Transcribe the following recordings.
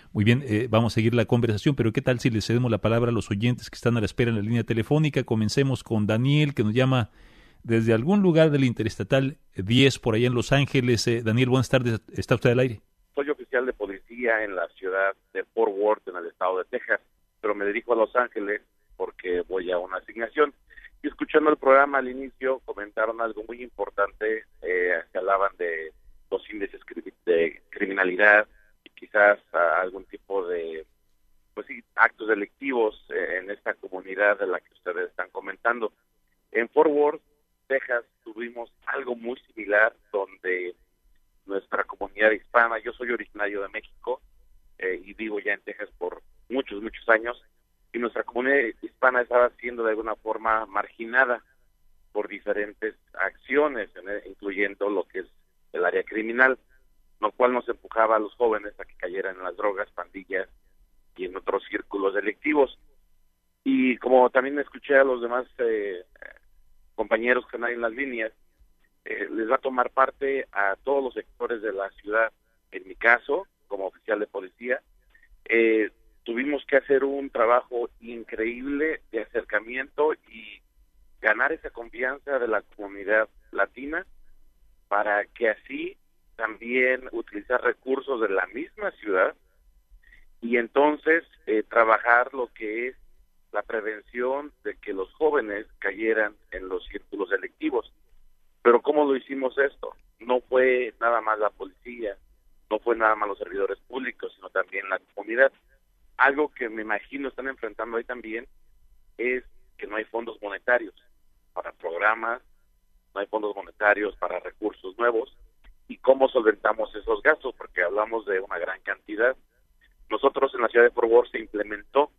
Muy bien, vamos a seguir la conversación, pero ¿qué tal si le cedemos la palabra a los oyentes que están a la espera en la línea telefónica? Comencemos con Daniel, que nos llama desde algún lugar del Interestatal 10 por allá en Los Ángeles. Daniel, buenas tardes, ¿está usted al aire? Soy oficial de policía en la ciudad de Fort Worth, en el estado de Texas, pero me dirijo a Los Ángeles porque voy a una asignación. Y escuchando el programa al inicio, comentaron algo muy importante, se hablaban de los índices de criminalidad y quizás algún tipo de actos delictivos en esta comunidad de la que ustedes están comentando. En Fort Worth, Texas, tuvimos algo muy similar donde nuestra comunidad hispana, yo soy originario de México y vivo ya en Texas por muchos años, y nuestra comunidad hispana estaba siendo de alguna forma marginada por diferentes acciones, incluyendo lo que es el área criminal, lo cual nos empujaba a los jóvenes a que cayeran en las drogas, pandillas y en otros círculos delictivos. Y como también escuché a los demás compañeros que están ahí en las líneas, les va a tomar parte a todos los sectores de la ciudad. En mi caso, como oficial de policía, tuvimos que hacer un trabajo increíble de acercamiento y ganar esa confianza de la comunidad latina para que así también utilizar recursos de la misma ciudad y entonces trabajar lo que es la prevención de que los jóvenes cayeran en los círculos delictivos. Pero ¿cómo lo hicimos esto? No fue nada más la policía, no fue nada más los servidores públicos, sino también la comunidad. Algo que me imagino están enfrentando ahí también es que no hay fondos monetarios para programas, no hay fondos monetarios para recursos nuevos. ¿Y cómo solventamos esos gastos? Porque hablamos de una gran cantidad. Nosotros en la ciudad de Fort Worth se implementó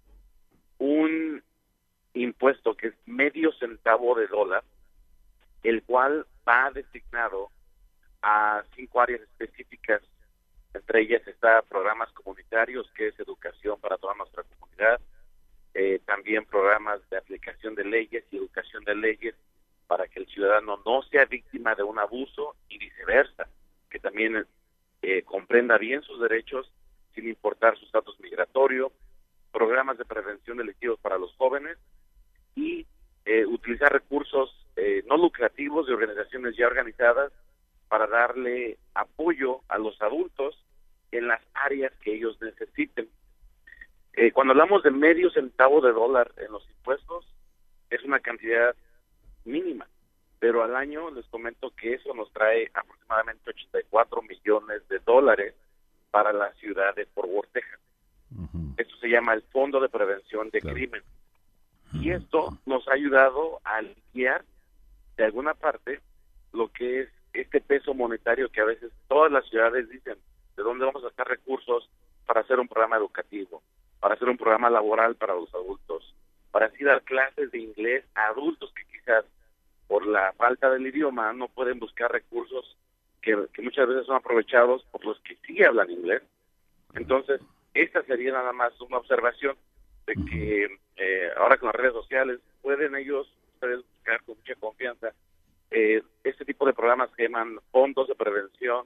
un impuesto que es medio centavo de dólar, el cual va designado a 5 áreas específicas. Entre ellas está programas comunitarios, que es educación para toda nuestra comunidad, también programas de aplicación de leyes y educación de leyes para que el ciudadano no sea víctima de un abuso y viceversa, que también comprenda bien sus derechos sin importar su estatus migratorio, programas de prevención delictivos para los jóvenes y utilizar recursos no lucrativos de organizaciones ya organizadas para darle apoyo a los adultos en las áreas que ellos necesiten. Cuando hablamos de medio centavo de dólar en los impuestos, es una cantidad mínima, pero al año les comento que eso nos trae aproximadamente 84 millones de dólares para la ciudad de Fort Worth, Texas. Uh-huh. Esto se llama el Fondo de Prevención de Crimen. Uh-huh. Y esto nos ha ayudado a aliviar de alguna parte lo que es este peso monetario que a veces todas las ciudades dicen, ¿de dónde vamos a sacar recursos para hacer un programa educativo, para hacer un programa laboral para los adultos, para así dar clases de inglés a adultos que quizás por la falta del idioma no pueden buscar recursos que muchas veces son aprovechados por los que sí hablan inglés? Entonces, esta sería nada más una observación de que ahora con las redes sociales pueden ustedes buscar con mucha confianza este tipo de programas que llaman fondos de prevención,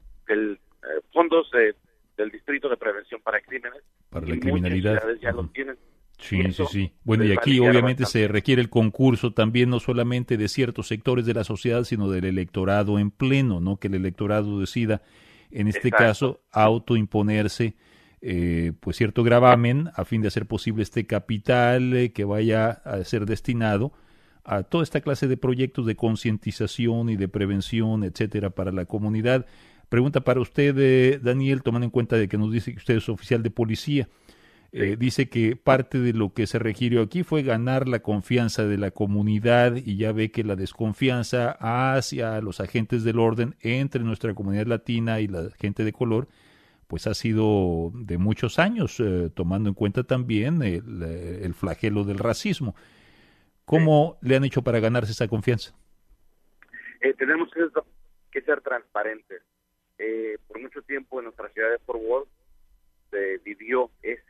fondos del Distrito de Prevención para Crímenes. Para la criminalidad. Muchas ciudades ya lo tienen. Sí. Bueno, y aquí obviamente se requiere el concurso también no solamente de ciertos sectores de la sociedad, sino del electorado en pleno, ¿no? Que el electorado decida, en este caso, autoimponerse pues cierto gravamen a fin de hacer posible este capital que vaya a ser destinado a toda esta clase de proyectos de concientización y de prevención, etcétera, para la comunidad. Pregunta para usted, Daniel, tomando en cuenta de que nos dice que usted es oficial de policía. Dice que parte de lo que se requirió aquí fue ganar la confianza de la comunidad y ya ve que la desconfianza hacia los agentes del orden entre nuestra comunidad latina y la gente de color pues ha sido de muchos años, tomando en cuenta también el flagelo del racismo. ¿Cómo le han hecho para ganarse esa confianza? Tenemos que ser transparentes. Por mucho tiempo en nuestra ciudad de Fort Worth se vivió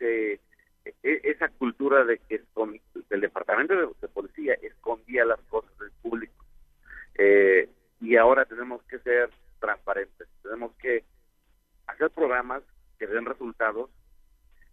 esa cultura de que el departamento de policía escondía las cosas del público. Y ahora tenemos que ser transparentes. Tenemos que hacer programas que den resultados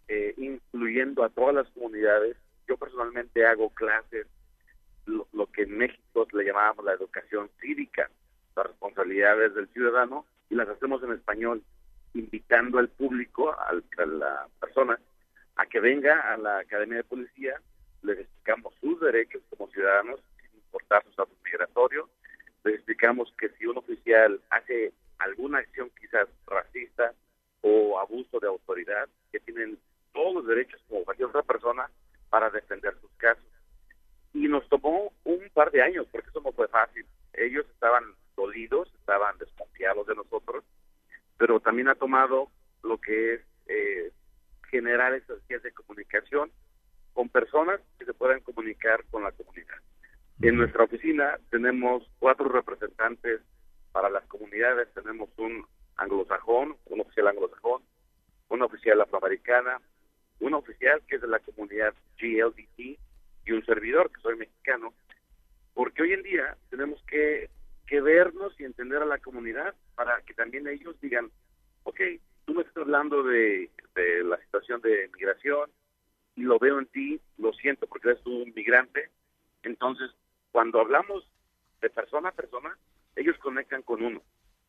incluyendo a todas las comunidades. Yo personalmente hago clases, lo que en México le llamábamos la educación cívica, las responsabilidades del ciudadano, y las hacemos en español, invitando al público, a la persona, a que venga a la Academia de Policía. Les explicamos sus derechos como ciudadanos, sin importar su estatus migratorio. Les explicamos que si un oficial hace alguna acción quizás racista o abuso de autoridad, que tienen todos los derechos como cualquier otra persona para defender sus casos. Y nos tomó un par de años, porque eso no fue fácil. Ellos estaban dolidos, estaban desconfiados de nosotros, pero también ha tomado lo que es generar esas vías de comunicación con personas que se puedan comunicar con la comunidad. En nuestra oficina tenemos 4 representantes para las comunidades. Tenemos un anglosajón, un oficial anglosajón, una oficial afroamericana, un oficial que es de la comunidad GLBT y un servidor, que soy mexicano, porque hoy en día tenemos que vernos y entender a la comunidad para que también ellos digan, ok, tú me estás hablando de la situación de migración y lo veo en ti, lo siento porque eres un migrante. Entonces, cuando hablamos de persona a persona, ellos conectan con uno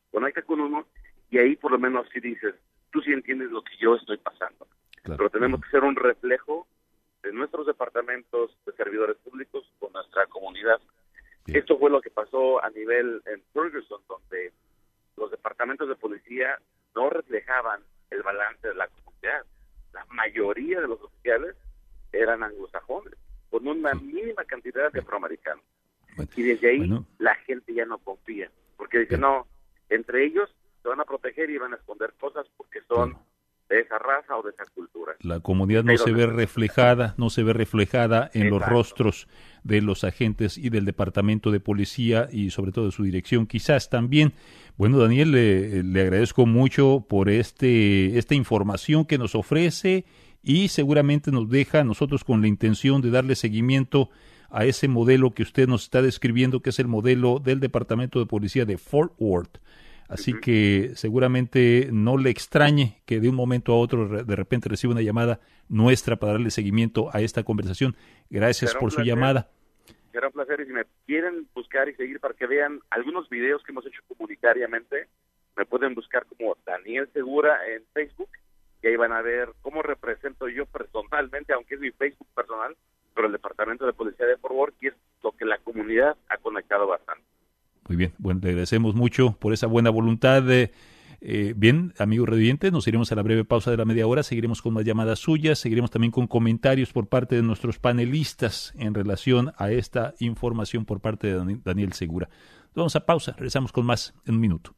y ahí por lo menos sí dices, tú sí entiendes lo que yo estoy pasando. Claro. Pero tenemos que ser un reflejo de nuestros departamentos de servidores públicos con nuestra comunidad. Bien. Esto fue lo que pasó a nivel en Ferguson, donde los departamentos de policía no reflejaban el balance de la comunidad. La mayoría de los oficiales eran anglosajones, con una mínima cantidad de afroamericanos. Bueno, y desde ahí la gente ya no confía, porque dice, no, entre ellos se van a proteger y van a esconder cosas porque son de esa raza o de esa cultura. La comunidad no se ve reflejada en los rostros de los agentes y del departamento de policía y sobre todo de su dirección. Quizás también, bueno, Daniel, le agradezco mucho por esta información que nos ofrece y seguramente nos deja a nosotros con la intención de darle seguimiento a ese modelo que usted nos está describiendo, que es el modelo del departamento de policía de Fort Worth. Así que seguramente no le extrañe que de un momento a otro de repente reciba una llamada nuestra para darle seguimiento a esta conversación. Gracias por su llamada. Será un placer, y si me quieren buscar y seguir para que vean algunos videos que hemos hecho comunitariamente, me pueden buscar como Daniel Segura en Facebook, y ahí van a ver cómo represento yo personalmente, aunque es mi Facebook personal, pero el Departamento de Policía de Fort Worth, y es lo que la comunidad ha conectado bastante. Muy bien, bueno, le agradecemos mucho por esa buena voluntad. Bien, amigos radioyentes, nos iremos a la breve pausa de la media hora, seguiremos con más llamadas suyas, seguiremos también con comentarios por parte de nuestros panelistas en relación a esta información por parte de Daniel Segura. Vamos a pausa, regresamos con más en un minuto.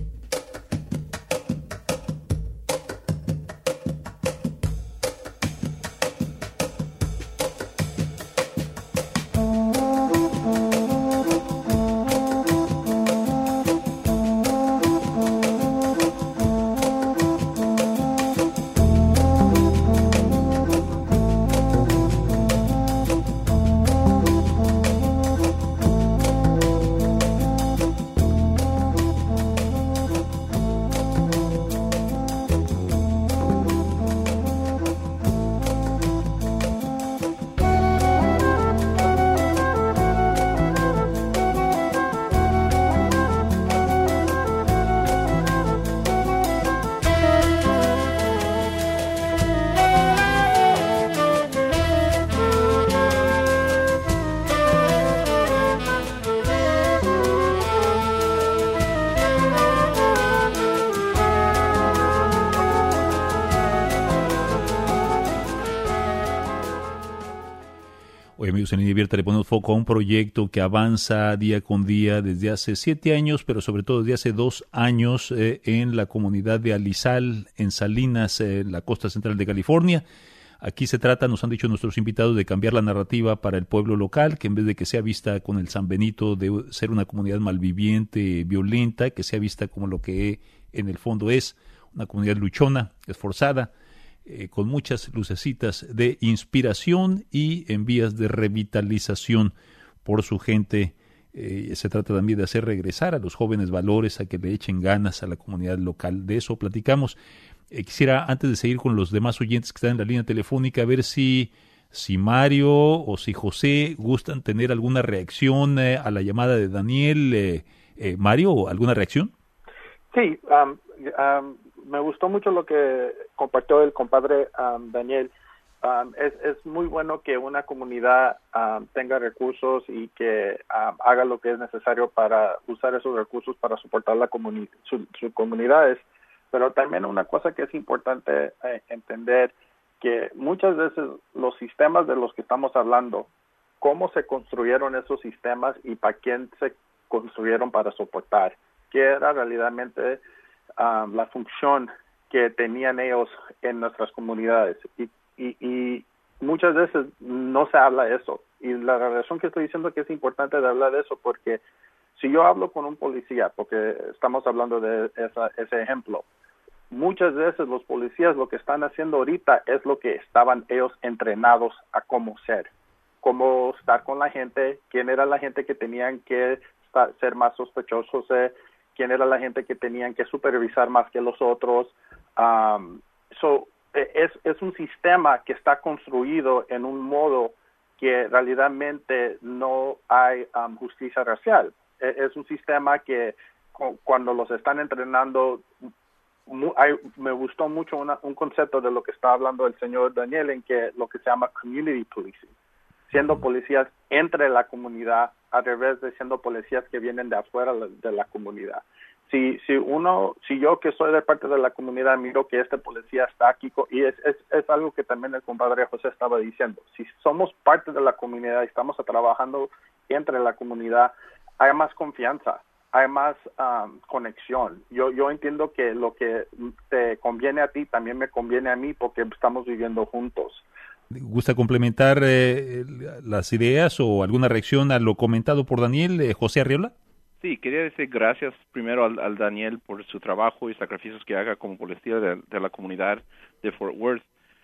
Hoy, amigos, en Línea Abierta le ponemos foco a un proyecto que avanza día con día desde hace 7 años, pero sobre todo desde hace 2 años en la comunidad de Alizal, en Salinas, en la costa central de California. Aquí se trata, nos han dicho nuestros invitados, de cambiar la narrativa para el pueblo local, que en vez de que sea vista con el San Benito de ser una comunidad malviviente, violenta, que sea vista como lo que en el fondo es una comunidad luchona, esforzada, con muchas lucecitas de inspiración y en vías de revitalización por su gente. Se trata también de hacer regresar a los jóvenes valores, a que le echen ganas a la comunidad local. De eso platicamos. Quisiera, antes de seguir con los demás oyentes que están en la línea telefónica, ver si Mario o si José gustan tener alguna reacción a la llamada de Daniel. Mario, ¿alguna reacción? Sí, me gustó mucho lo que compartió el compadre Daniel. Es muy bueno que una comunidad tenga recursos y que haga lo que es necesario para usar esos recursos para soportar sus comunidades. Pero también una cosa que es importante entender, que muchas veces los sistemas de los que estamos hablando, cómo se construyeron esos sistemas y para quién se construyeron para soportar, qué era realmente la función que tenían ellos en nuestras comunidades. Y muchas veces no se habla de eso. Y la razón que estoy diciendo que es importante de hablar de eso, porque si yo hablo con un policía, porque estamos hablando de ese ejemplo, muchas veces los policías lo que están haciendo ahorita es lo que estaban ellos entrenados a cómo ser, cómo estar con la gente, quién era la gente que tenían que ser más sospechosos, quién era la gente que tenían que supervisar más que los otros. Es un sistema que está construido en un modo que realmente no hay justicia racial. Es un sistema que cuando los están entrenando, me gustó mucho un concepto de lo que está hablando el señor Daniel, en que lo que se llama community policing, siendo policías entre la comunidad a través de siendo policías que vienen de afuera de la comunidad. Si yo que soy de parte de la comunidad miro que este policía está aquí, y es algo que también el compadre José estaba diciendo, si somos parte de la comunidad y estamos trabajando entre la comunidad, hay más confianza, hay más conexión. Yo entiendo que lo que te conviene a ti también me conviene a mí porque estamos viviendo juntos. ¿Gusta complementar las ideas o alguna reacción a lo comentado por Daniel, José Arriola? Sí, quería decir gracias primero al Daniel por su trabajo y sacrificios que haga como policía de la comunidad de Fort Worth.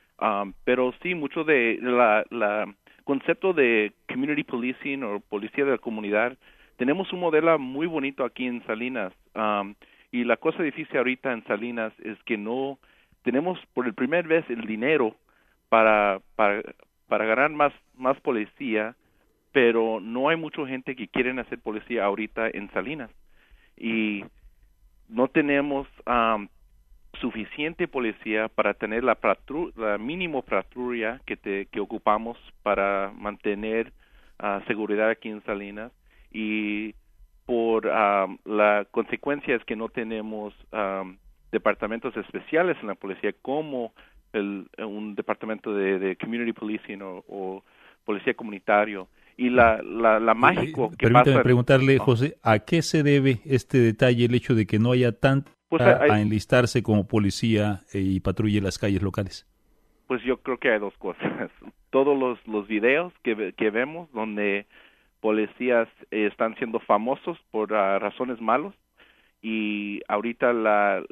Pero sí, mucho de la concepto de community policing o policía de la comunidad, tenemos un modelo muy bonito aquí en Salinas. Y la cosa difícil ahorita en Salinas es que no tenemos por el primer vez el dinero para ganar más policía, pero no hay mucha gente que quieren hacer policía ahorita en Salinas y no tenemos suficiente policía para tener la mínimo patrulla que ocupamos para mantener seguridad aquí en Salinas, y por la consecuencia es que no tenemos departamentos especiales en la policía como un departamento de community policing o policía comunitario. Y la mágico que permítame pasa... preguntarle, José, ¿a qué se debe este detalle, el hecho de que no haya tanta a enlistarse como policía y patrulle las calles locales? Pues yo creo que hay dos cosas. Todos los videos que vemos donde policías están siendo famosos por razones malas, y ahorita la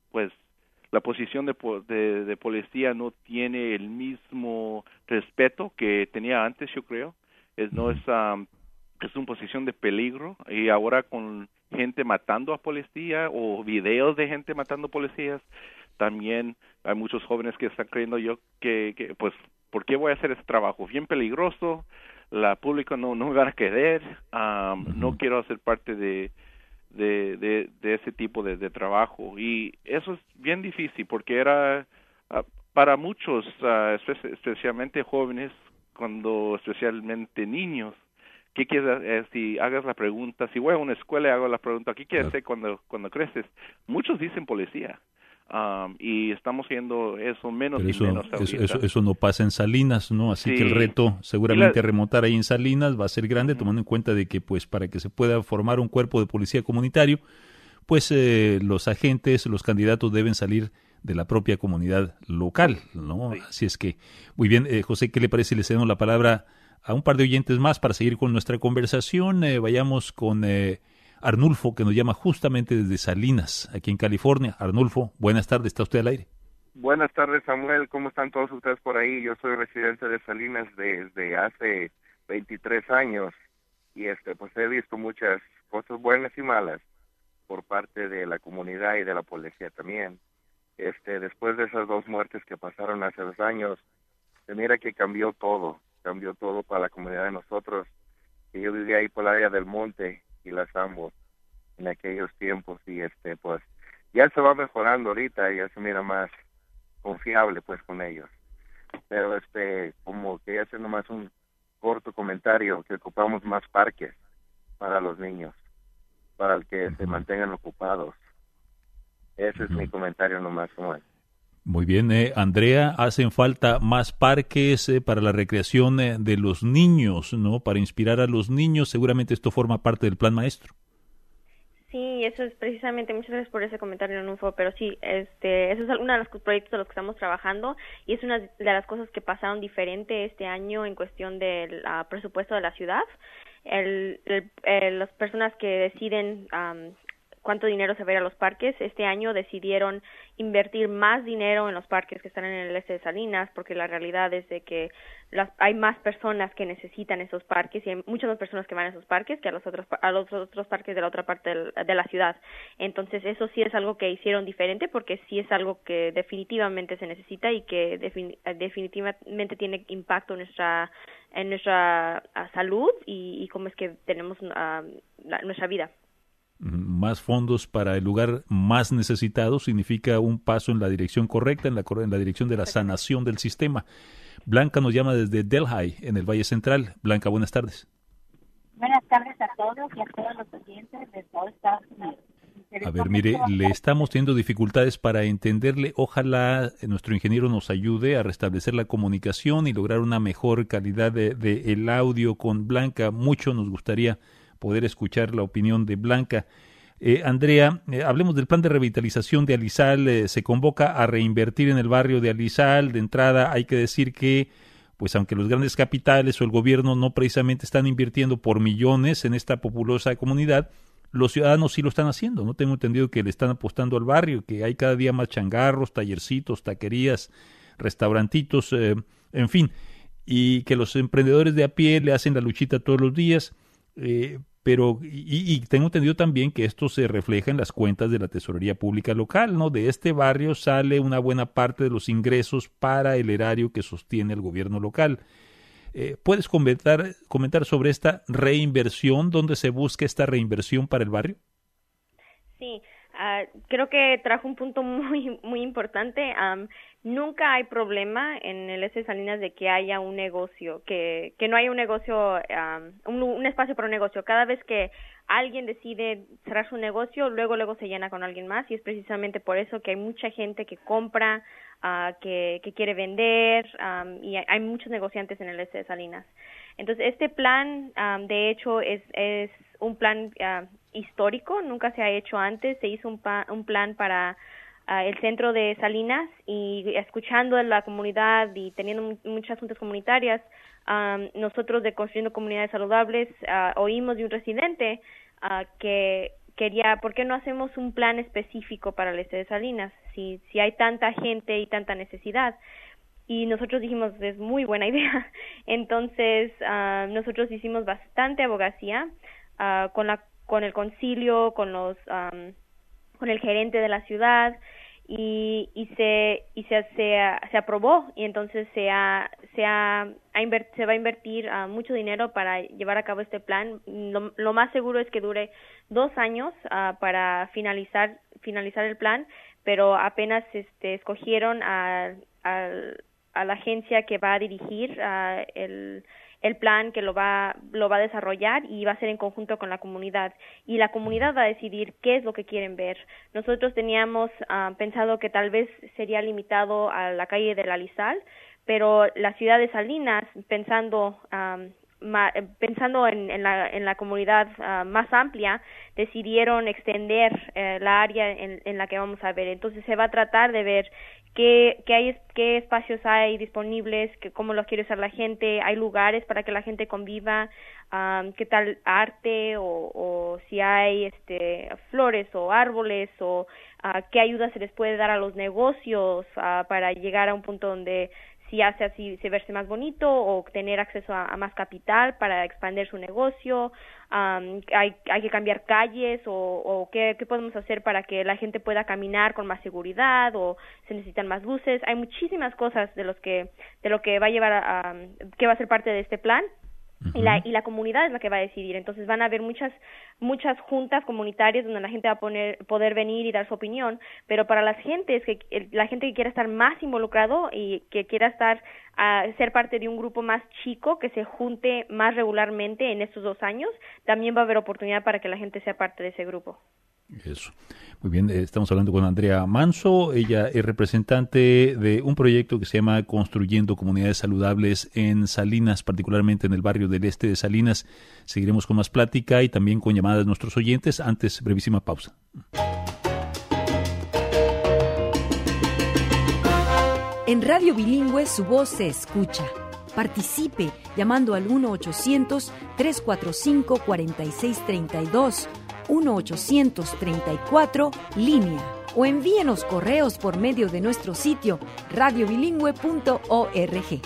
posición de policía no tiene el mismo respeto que tenía antes, yo creo. Es una posición de peligro, y ahora con gente matando a policía o videos de gente matando policías, también hay muchos jóvenes que están creyendo que pues, ¿por qué voy a hacer ese trabajo? Bien peligroso, la pública no me van a querer, no quiero hacer parte de ese tipo de trabajo, y eso es bien difícil porque era para muchos, especialmente jóvenes, especialmente niños, ¿qué quieres? Si hagas la pregunta, si voy a una escuela y hago la pregunta, ¿qué quieres ser cuando creces? Muchos dicen policía, y estamos viendo eso menos y menos ahorita. Eso no pasa en Salinas, ¿no? Así que el reto seguramente remontar ahí en Salinas va a ser grande, tomando en cuenta de que pues para que se pueda formar un cuerpo de policía comunitario, pues los agentes, los candidatos deben salir de la propia comunidad local, ¿no? Sí. Así es que, muy bien, José, ¿qué le parece si le cedemos la palabra a un par de oyentes más para seguir con nuestra conversación? Vayamos con Arnulfo, que nos llama justamente desde Salinas, aquí en California. Arnulfo, buenas tardes, ¿está usted al aire? Buenas tardes, Samuel, ¿cómo están todos ustedes por ahí? Yo soy residente de Salinas desde hace 23 años y pues he visto muchas cosas buenas y malas por parte de la comunidad y de la policía también. después de esas 2 muertes que pasaron hace 2 años, se mira que cambió todo para la comunidad de nosotros. Que yo vivía ahí por el área del Monte y las ambos en aquellos tiempos, y pues ya se va mejorando ahorita, ya se mira más confiable pues con ellos. Pero como quería hacer nomás un corto comentario, que ocupamos más parques para los niños, para el que se mantengan ocupados. Ese es mi comentario nomás, Samuel. Muy bien, Andrea, hacen falta más parques para la recreación de los niños, ¿no? Para inspirar a los niños. Seguramente esto forma parte del plan maestro. Sí, eso es precisamente, muchas gracias por ese comentario, Nufo, pero sí, eso es uno de los proyectos de los que estamos trabajando, y es una de las cosas que pasaron diferente este año en cuestión del presupuesto de la ciudad. Las personas que deciden cuánto dinero se va a ir a los parques, este año decidieron invertir más dinero en los parques que están en el este de Salinas, porque la realidad es de que hay más personas que necesitan esos parques, y hay muchas más personas que van a esos parques que a los otros parques de la otra parte de la ciudad. Entonces eso sí es algo que hicieron diferente, porque sí es algo que definitivamente se necesita y que definitivamente tiene impacto en nuestra salud y cómo es que tenemos nuestra vida. Más fondos para el lugar más necesitado significa un paso en la dirección correcta, en la dirección de la sanación del sistema. Blanca nos llama desde Delhi, en el Valle Central. Blanca, buenas tardes. Buenas tardes a todos y a todos los oyentes de todo Estados Unidos. A ver, mire, le estamos teniendo dificultades para entenderle. Ojalá nuestro ingeniero nos ayude a restablecer la comunicación y lograr una mejor calidad de el audio con Blanca. Mucho nos gustaría poder escuchar la opinión de Blanca. Andrea, hablemos del plan de revitalización de Alizal. Se convoca a reinvertir en el barrio de Alizal. De entrada hay que decir que, pues aunque los grandes capitales o el gobierno no precisamente están invirtiendo por millones en esta populosa comunidad, los ciudadanos sí lo están haciendo, ¿no? Tengo entendido que le están apostando al barrio, que hay cada día más changarros, tallercitos, taquerías, restaurantitos, en fin, y que los emprendedores de a pie le hacen la luchita todos los días. Pero tengo entendido también que esto se refleja en las cuentas de la tesorería pública local, ¿no? De este barrio sale una buena parte de los ingresos para el erario que sostiene el gobierno local. ¿Puedes comentar sobre esta reinversión? ¿Dónde se busca esta reinversión para el barrio? Sí, creo que trajo un punto muy muy importante. Nunca hay problema en el este de Salinas de que haya un negocio, que no haya un negocio, un espacio para un negocio. Cada vez que alguien decide cerrar su negocio, luego se llena con alguien más, y es precisamente por eso que hay mucha gente que compra, que quiere vender, y hay muchos negociantes en el este de Salinas. Entonces, este plan, de hecho, es un plan histórico, nunca se ha hecho antes. Se hizo un plan para el centro de Salinas, y escuchando a la comunidad y teniendo muchas juntas comunitarias, nosotros de Construyendo Comunidades Saludables oímos de un residente que quería, ¿por qué no hacemos un plan específico para el este de Salinas? Si hay tanta gente y tanta necesidad. Y nosotros dijimos, es muy buena idea. Entonces, nosotros hicimos bastante abogacía con el concilio, con el gerente de la ciudad, y se aprobó, y entonces se va a invertir mucho dinero para llevar a cabo este plan. Lo más seguro es que dure 2 años para finalizar el plan, pero apenas escogieron a la agencia que va a dirigir el plan, que lo va a desarrollar, y va a ser en conjunto con la comunidad, y la comunidad va a decidir qué es lo que quieren ver. Nosotros teníamos pensado que tal vez sería limitado a la calle de la Alizal, pero la ciudad de Salinas, pensando en la comunidad más amplia, decidieron extender la área en la que vamos a ver. Entonces se va a tratar de ver qué espacios hay disponibles, cómo los quiere usar la gente, hay lugares para que la gente conviva, qué tal arte, o si hay flores o árboles, o qué ayuda se les puede dar a los negocios para llegar a un punto donde si hace así se verse más bonito o tener acceso a más capital para expandir su negocio. Hay que cambiar calles o qué podemos hacer para que la gente pueda caminar con más seguridad, o se necesitan más luces. Hay muchísimas cosas de lo que va a llevar que va a ser parte de este plan. Uh-huh. Y la comunidad es la que va a decidir. Entonces van a haber muchas juntas comunitarias donde la gente va a poder venir y dar su opinión, pero para la gente que quiera estar más involucrado y que quiera ser parte de un grupo más chico, que se junte más regularmente en estos 2 años, también va a haber oportunidad para que la gente sea parte de ese grupo. Eso. Muy bien, estamos hablando con Andrea Manso. Ella es representante de un proyecto que se llama Construyendo Comunidades Saludables en Salinas, particularmente en el barrio del este de Salinas. Seguiremos con más plática y también con llamadas de nuestros oyentes. Antes, brevísima pausa. En Radio Bilingüe su voz se escucha. Participe llamando al 1-800-345-4632, 1-834 línea, o envíenos correos por medio de nuestro sitio radiobilingüe.org.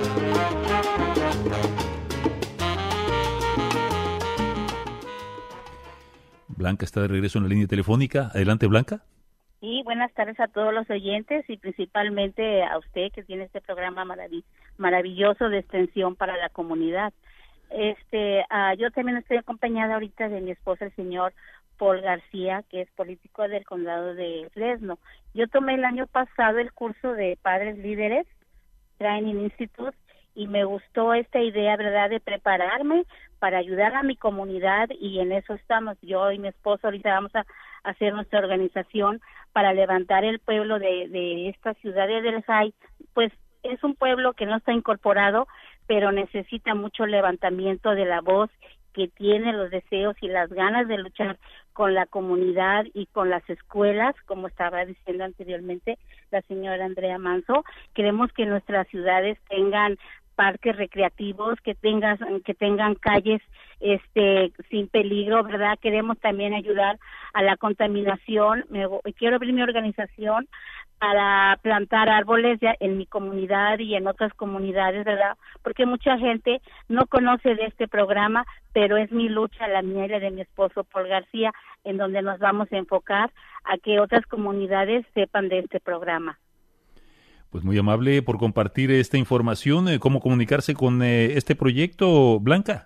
Blanca está de regreso en la línea telefónica. Adelante, Blanca. Sí, buenas tardes a todos los oyentes y principalmente a usted que tiene este programa maravilloso de extensión para la comunidad. Yo también estoy acompañada ahorita de mi esposo, el señor Paul García, que es político del condado de Fresno. Yo tomé el año pasado el curso de Padres Líderes Training Institute y me gustó esta idea, ¿verdad?, de prepararme para ayudar a mi comunidad, y en eso estamos. Yo y mi esposo ahorita vamos a hacer nuestra organización para levantar el pueblo de esta ciudad de Delhi. Pues es un pueblo que no está incorporado, pero necesita mucho levantamiento de la voz, que tiene los deseos y las ganas de luchar con la comunidad y con las escuelas, como estaba diciendo anteriormente la señora Andrea Manso. Queremos que nuestras ciudades tengan parques recreativos, que tengan calles sin peligro, ¿verdad? Queremos también ayudar a la contaminación. Quiero abrir mi organización para plantar árboles en mi comunidad y en otras comunidades, ¿verdad? Porque mucha gente no conoce de este programa, pero es mi lucha, la mía y la de mi esposo Paul García, en donde nos vamos a enfocar a que otras comunidades sepan de este programa. Pues muy amable por compartir esta información. ¿Cómo comunicarse con este proyecto, Blanca?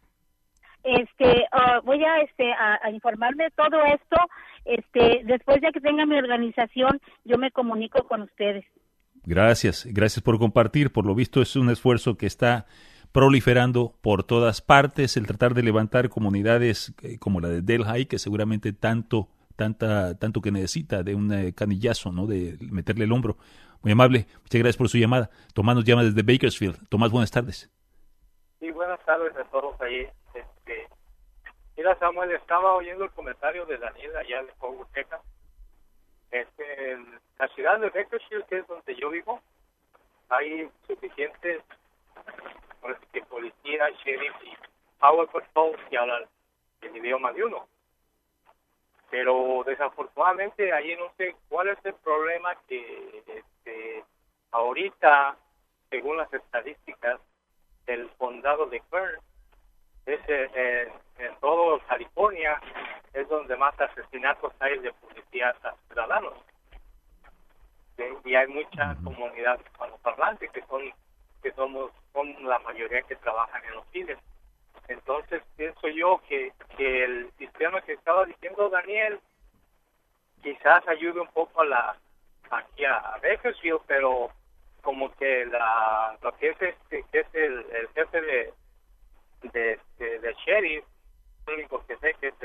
Voy a informarme de todo esto. Después de que tenga mi organización, yo me comunico con ustedes. Gracias por compartir. Por lo visto es un esfuerzo que está proliferando por todas partes, el tratar de levantar comunidades como la de Delhi, que seguramente tanto que necesita de un canillazo, ¿no?, de meterle el hombro. Muy amable, muchas gracias por su llamada. Tomás nos llama desde Bakersfield. Tomás, buenas tardes. Sí, buenas tardes a todos ahí. Mira, Samuel, estaba oyendo el comentario de Daniel allá de Fort Texas. En la ciudad de Bakersfield, que es donde yo vivo, hay suficientes policía, sheriff y power patrol que hablan el idioma de uno. Pero desafortunadamente ahí no sé cuál es el problema que ahorita, según las estadísticas del condado de Kern, en todo California es donde más asesinatos hay de policías a ciudadanos. Y hay mucha comunidad hispanoparlante que son la mayoría que trabajan en los cines. Entonces pienso yo que el sistema que estaba diciendo Daniel quizás ayude un poco aquí a Bakersfield, pero como que lo que es el jefe de sheriff, lo único que sé que es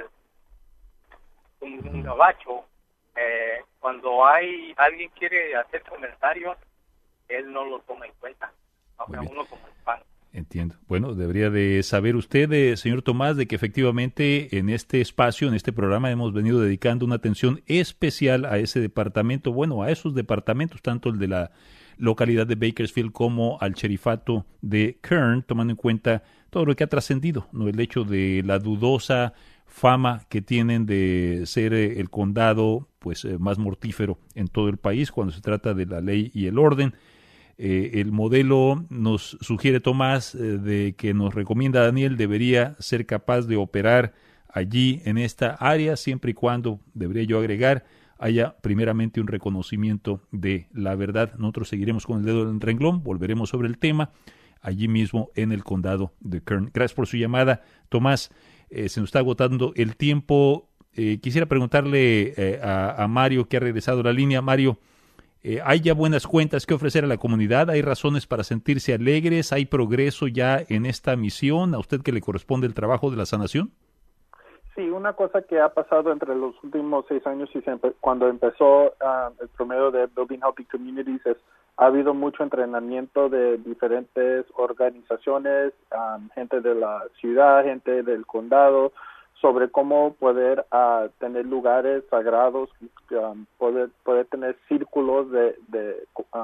un gabacho, cuando alguien quiere hacer comentarios, él no lo toma en cuenta, aunque uno como hispano. Entiendo. Bueno, debería de saber usted, señor Tomás, de que efectivamente en este espacio, en este programa, hemos venido dedicando una atención especial a ese departamento, a esos departamentos, tanto el de la localidad de Bakersfield como al sherifato de Kern, tomando en cuenta todo lo que ha trascendido, ¿no? El hecho de la dudosa fama que tienen de ser el condado más mortífero en todo el país cuando se trata de la ley y el orden. El modelo, nos sugiere Tomás, de que nos recomienda Daniel, debería ser capaz de operar allí en esta área, siempre y cuando, debería yo agregar, haya primeramente un reconocimiento de la verdad. Nosotros seguiremos con el dedo en el renglón, volveremos sobre el tema allí mismo en el condado de Kern. Gracias por su llamada, Tomás. Se nos está agotando el tiempo. Quisiera preguntarle a Mario, que ha regresado a la línea. Mario, ¿hay ya buenas cuentas que ofrecer a la comunidad? ¿Hay razones para sentirse alegres? ¿Hay progreso ya en esta misión? ¿A usted que le corresponde el trabajo de la sanación? Sí, una cosa que ha pasado entre los últimos 6 años y cuando empezó el promedio de Building Healthy Communities ha habido mucho entrenamiento de diferentes organizaciones, gente de la ciudad, gente del condado, sobre cómo poder tener lugares sagrados, poder tener círculos de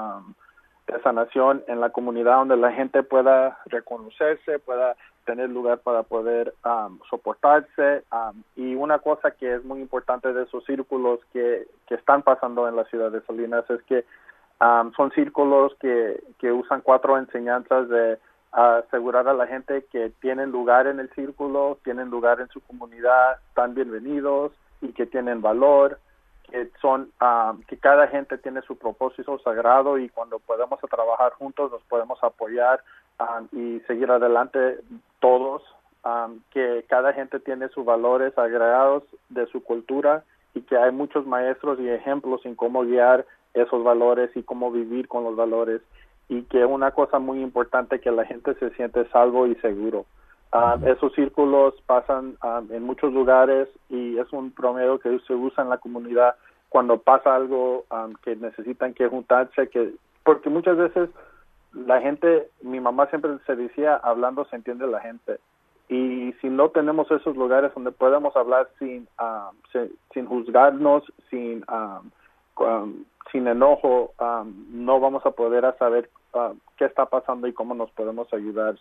sanación en la comunidad donde la gente pueda reconocerse, pueda tener lugar para poder soportarse. Y una cosa que es muy importante de esos círculos que están pasando en la ciudad de Salinas es que son círculos que usan 4 enseñanzas de asegurar a la gente que tienen lugar en el círculo, tienen lugar en su comunidad, están bienvenidos y que tienen valor, que son que cada gente tiene su propósito sagrado y cuando podemos trabajar juntos nos podemos apoyar y seguir adelante todos, que cada gente tiene sus valores agregados de su cultura y que hay muchos maestros y ejemplos en cómo guiar esos valores y cómo vivir con los valores, y que una cosa muy importante, que la gente se siente salvo y seguro. Esos círculos pasan en muchos lugares y es un promedio que se usa en la comunidad cuando pasa algo que necesitan que juntarse, porque muchas veces la gente, mi mamá siempre se decía, hablando se entiende la gente, y si no tenemos esos lugares donde podemos hablar sin juzgarnos, sin enojo, no vamos a poder saber qué está pasando y cómo nos podemos ayudar.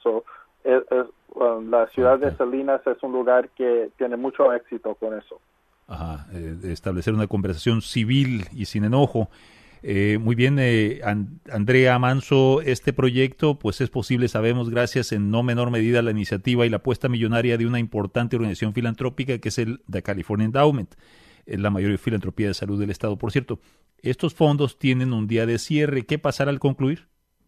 La ciudad de Salinas es un lugar que tiene mucho éxito con eso. Establecer una conversación civil y sin enojo. Muy bien, Andrea Manso, este proyecto pues es posible, sabemos, gracias en no menor medida a la iniciativa y la apuesta millonaria de una importante organización filantrópica que es el The California Endowment, la mayor filantropía de salud del estado. Por cierto, estos fondos tienen un día de cierre. ¿Qué pasará al concluir?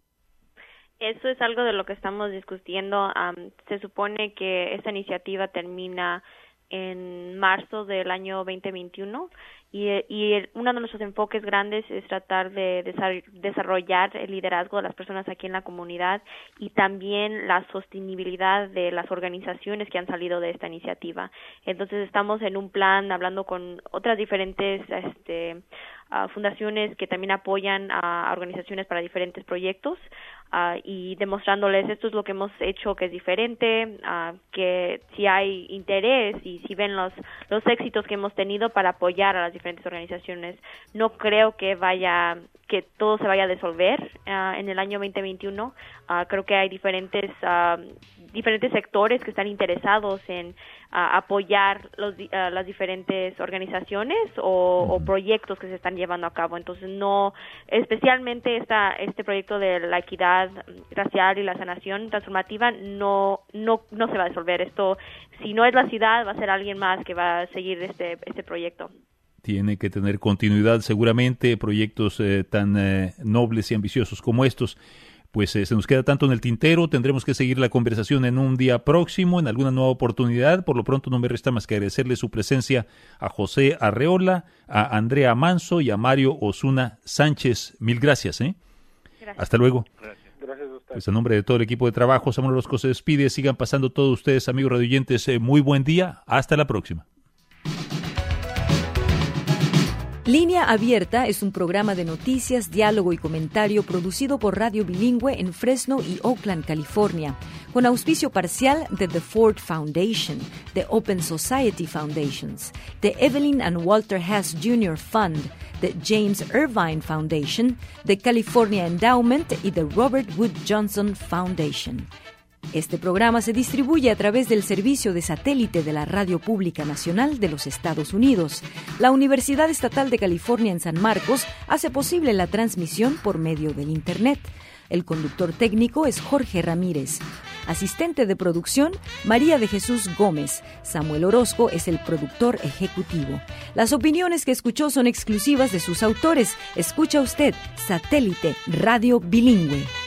Eso es algo de lo que estamos discutiendo. Se supone que esta iniciativa termina en marzo del año 2021 y uno de nuestros enfoques grandes es tratar de desarrollar el liderazgo de las personas aquí en la comunidad y también la sostenibilidad de las organizaciones que han salido de esta iniciativa. Entonces estamos en un plan hablando con otras diferentes fundaciones que también apoyan a organizaciones para diferentes proyectos y demostrándoles esto es lo que hemos hecho que es diferente, que si hay interés y si ven los éxitos que hemos tenido para apoyar a las diferentes organizaciones. No creo que todo se vaya a disolver en el año 2021. Creo que hay diferentes sectores que están interesados en apoyar las diferentes organizaciones o proyectos que se están llevando a cabo. Entonces, no, especialmente este proyecto de la equidad racial y la sanación transformativa no se va a disolver. Esto, si no es la ciudad, va a ser alguien más que va a seguir este proyecto. Tiene que tener continuidad seguramente, proyectos tan nobles y ambiciosos como estos. Pues se nos queda tanto en el tintero, tendremos que seguir la conversación en un día próximo, en alguna nueva oportunidad. Por lo pronto no me resta más que agradecerle su presencia a José Arreola, a Andrea Manso y a Mario Osuna Sánchez. Mil gracias. Gracias. Hasta luego. Gracias a usted. Pues en nombre de todo el equipo de trabajo, Samuel Orozco se despide. Sigan pasando todos ustedes, amigos radioyentes, muy buen día. Hasta la próxima. Línea Abierta es un programa de noticias, diálogo y comentario producido por Radio Bilingüe en Fresno y Oakland, California, con auspicio parcial de The Ford Foundation, The Open Society Foundations, The Evelyn and Walter Hess Jr. Fund, The James Irvine Foundation, The California Endowment y The Robert Wood Johnson Foundation. Este programa se distribuye a través del servicio de satélite de la Radio Pública Nacional de los Estados Unidos. La Universidad Estatal de California en San Marcos hace posible la transmisión por medio del Internet. El conductor técnico es Jorge Ramírez. Asistente de producción, María de Jesús Gómez. Samuel Orozco es el productor ejecutivo. Las opiniones que escuchó son exclusivas de sus autores. Escucha usted Satélite Radio Bilingüe.